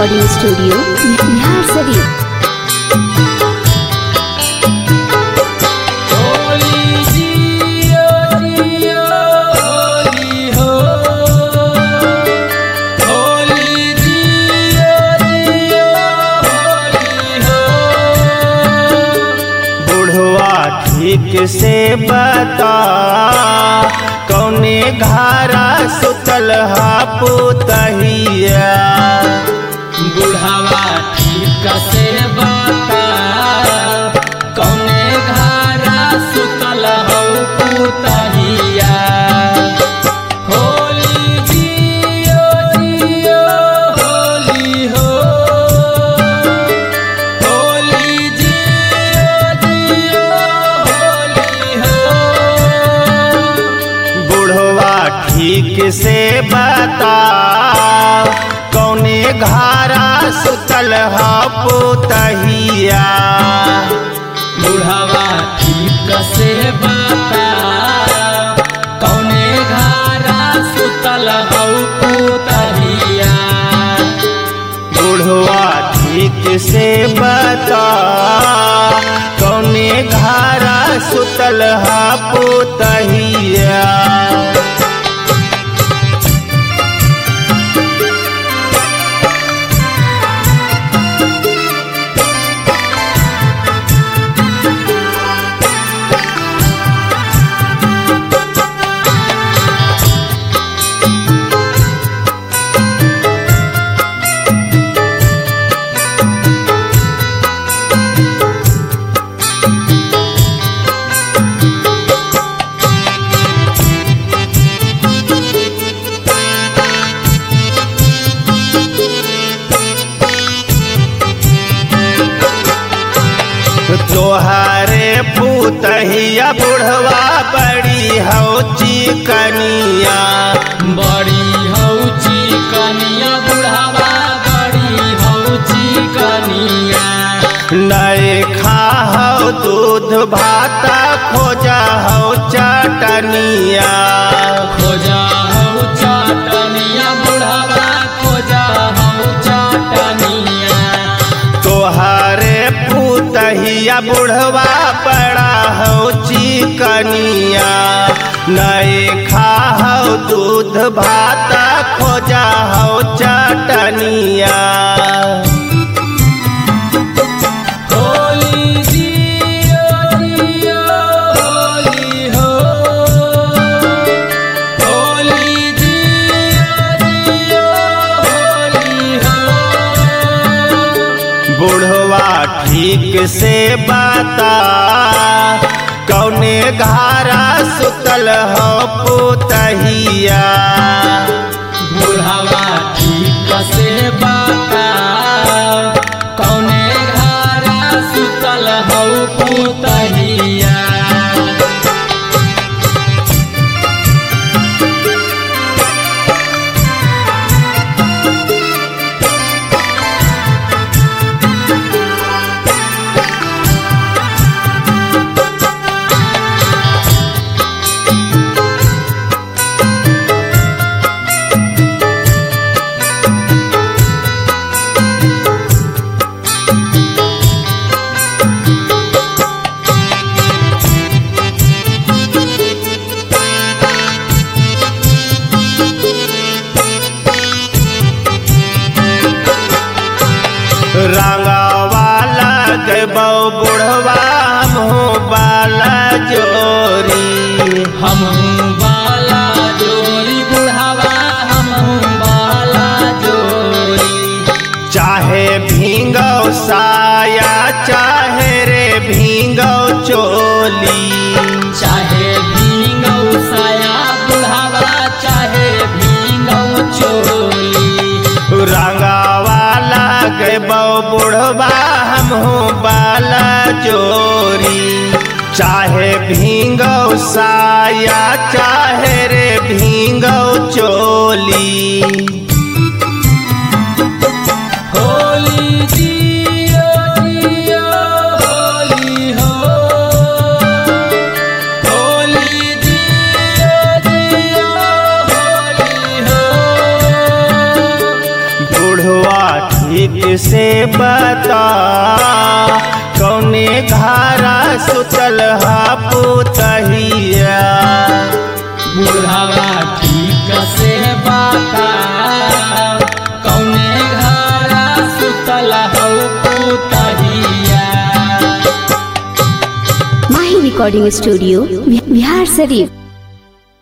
Recording studio Bihar Sharif. ठीक से बता कौने घारा सुतल हा पुतहिया। बुढ़ावा ठीक से बता कौने घारा सुतल हो पुतहिया। होली जियो जियो होली हो, होली जियो जियो होली हो। बुढ़वा ठीक से बता कौने घारा सुतल हा पुतहिया। बुढ़ावा ठीक से बता कौने घारा सुतल हो पुतहिया। बुढ़वा ठीक से बता कौने घारा सुतल हा पुतहिया। तोहारे पुतहिया बुढ़वा बड़ी हौ चिकनिया। बड़ी हौ चिकनिया बुढ़ावा बड़ी हौ चिकनिया। नए खाओ दूध भाता खोजा हौ चटनिया। खोजा हौ चटनिया बुढ़ावा खोजा हौ चटनिया। तोहारे पुतहिया बुढ़वा बड़ा हौ चिकनिया। नए खाओ दूध भाता खोजा हौ चटनिया। होली जियो जियो होली हो, होली जियो जियो होली हो। बुढ़वा ठीक से बता कौने घारा सुतल हो पुतहिया। बुढ़ावा ठीक से बता कौने घारा सुतल हो पुतहिया। रंगवाला गबौ बुढ़वा हमहू बाला जोरी। हम बाला जोरी बुढ़ावा हम बाला जोरी। चाहे भींगौ साया चाहे रे भींगौ चोली। चाहे भींगौ साया बुढ़ावा चाहे भींगौ चोली। रंगवाला गबौ बुढ़वा हमहू बाला जोरी। चाहे भींगौ साया चाहे रे भींगौ चोली। होली जियो जियो होली हो, होली जियो जियो होली हो। बता कौने घारा सुतल हा पुतहिया। बुढ़ावा ठीक से बता कौने घरा सुतल हौ पुतहिया। माही रिकॉर्डिंग स्टूडियो बिहार शरीफ।